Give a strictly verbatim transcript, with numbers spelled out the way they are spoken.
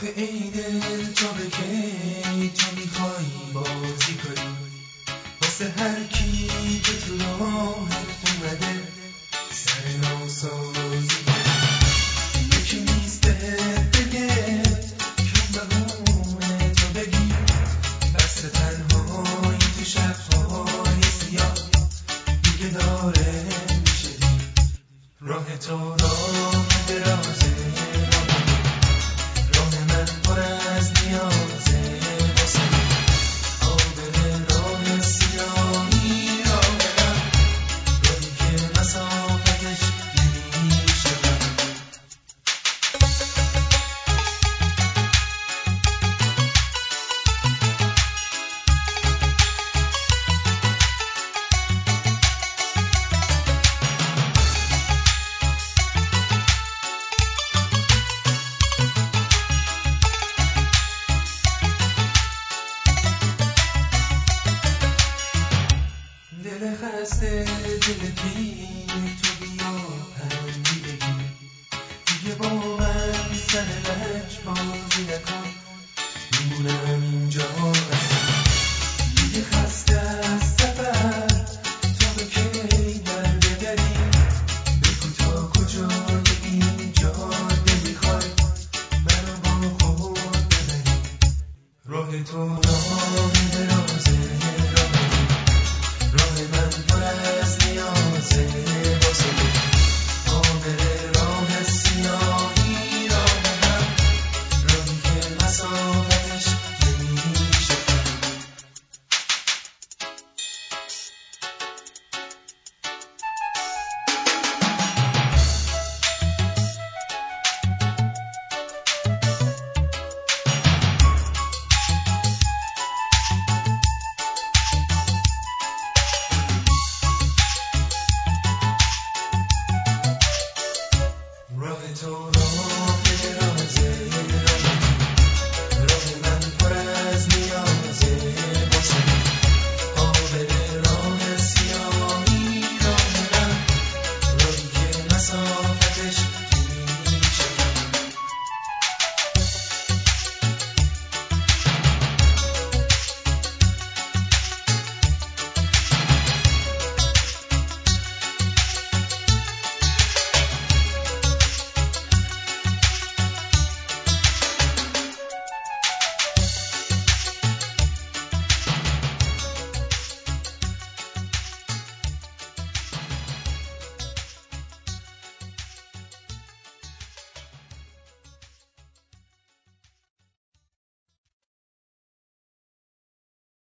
آخه ای دل تا به کی تو میخوایی بازی کنی واسه هر کی که تو راهت اومده سر ناسازی کنی. یکی نیست بهت بگه که بهونه تو بگی بس تنهایی تو شبهای سیاه دیگه داره میشه دیر راه تو راه درازه دل خسته دل پیر تو بیا پندی بگیر دیگه با من سر لج باز